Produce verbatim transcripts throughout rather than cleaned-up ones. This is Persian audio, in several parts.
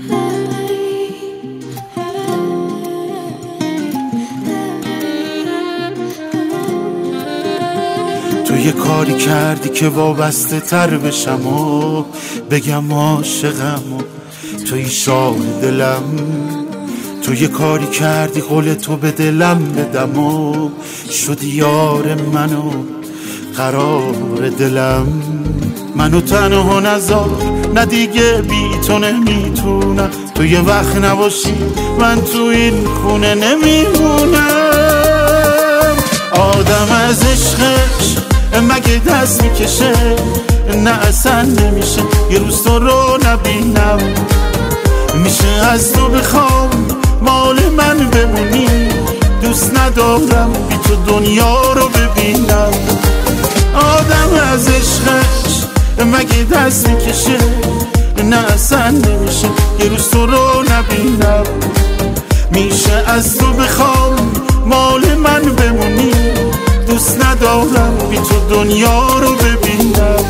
تو یه کاری کردی که وابسته تر بشم و بگم عاشقم و توی شاه دلم. تو یه کاری کردی قول تو به دلم بدم و شدی یار منو قرار دلم. منو تنها نذار، نه دیگه بی تو نمیتونم. تو یه وقت نباشی من تو این خونه نمیمونم. آدم از عشقش مگه دست میکشه؟ نه اصلا نمیشه یه روز تو رو نبینم. میشه از تو بخوام مال من بمونی؟ دوست ندارم بی تو دنیا رو ببینم. آدم از عشقش مگه دست میکشه؟ نه اصلا نمیشه یه روز تو رو نبینم. میشه از تو بخوام مال من بمونی؟ دوست ندارم بی تو دنیا رو ببینم.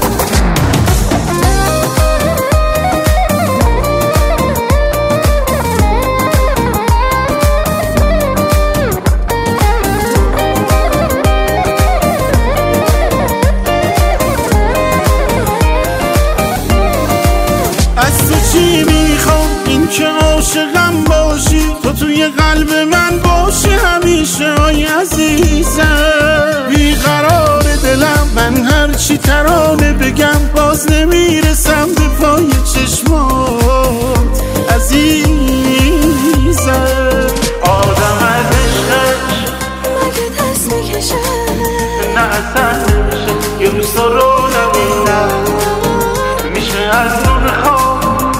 از تو چی میخوام؟ این که عاشقم باشی، تو توی قلب من باشی همیشه. آی عزیزم بیقرار دلم، من هرچی ترانه بگم باز نمیرسم به پای چشمات عزیزم. آدم از عشقش مگه دست میکشه؟ نه اصلا نمیشه یه روز تو رو نبینم. میشه از تو بخوام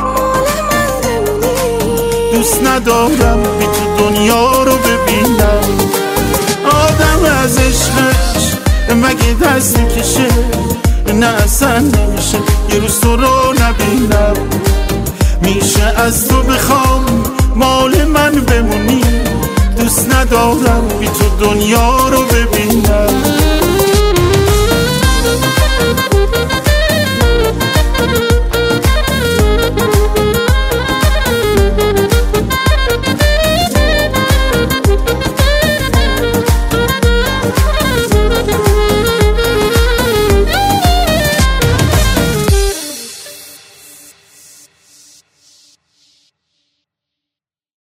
دوست ندارم بی تو دنیا رو ببینم. آدم از عشقش مگه دست میکشه؟ نه اصلا نمیشه یه روز تو رو نبینم. میشه از تو بخوام مال من بمونی؟ دوست ندارم بی تو دنیا رو ببینم.